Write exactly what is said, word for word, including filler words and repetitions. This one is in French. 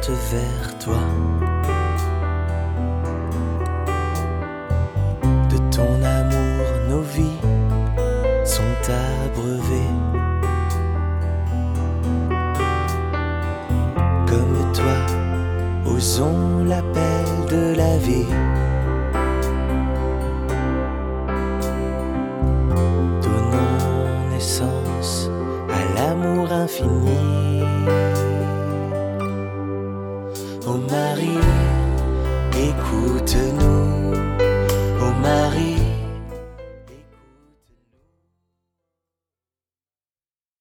monte vers toi. De ton amour, nos vies sont abreuvées. Comme toi, osons l'appel de la vie. Donnons naissance à l'amour infini. Ô Marie,